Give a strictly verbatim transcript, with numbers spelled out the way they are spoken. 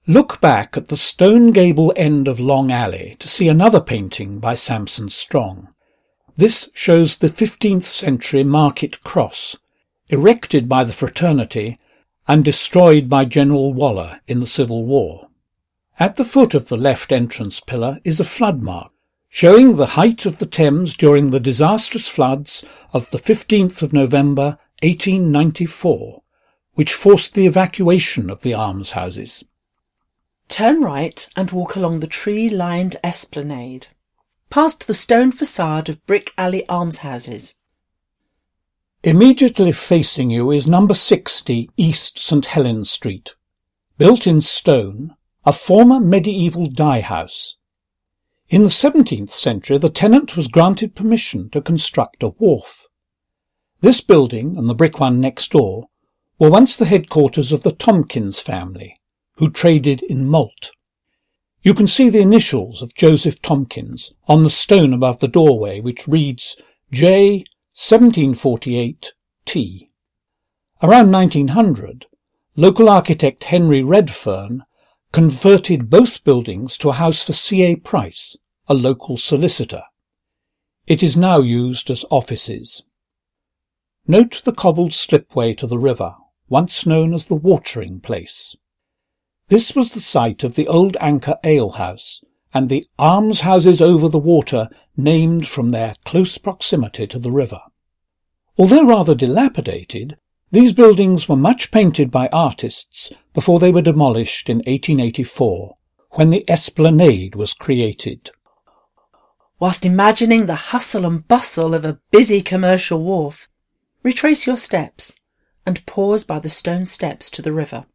Look back at the stone gable end of Long Alley to see another painting by Sampson Strong. This shows the fifteenth century market cross, erected by the fraternity and destroyed by General Waller in the Civil War. At the foot of the left entrance pillar is a flood mark, showing the height of the Thames during the disastrous floods of the fifteenth of November eighteen ninety-four, which forced the evacuation of the almshouses. Turn right and walk along the tree-lined esplanade, past the stone facade of Brick Alley almshouses. Immediately facing you is number sixty East St Helens Street, built in stone, a former medieval dye house. In the seventeenth century the tenant was granted permission to construct a wharf. This building and the brick one next door were once the headquarters of the Tomkins family, who traded in malt. You can see the initials of Joseph Tomkins on the stone above the doorway, which reads J seventeen forty-eight T. Around nineteen hundred, local architect Henry Redfern converted both buildings to a house for C A Price, a local solicitor. It is now used as offices. Note the cobbled slipway to the river, once known as the watering place. This was the site of the old Anchor alehouse and the almshouses over the water, named from their close proximity to the river. Although rather dilapidated, these buildings were much painted by artists before they were demolished in eighteen eighty-four, when the Esplanade was created. Whilst imagining the hustle and bustle of a busy commercial wharf, retrace your steps and pause by the stone steps to the river.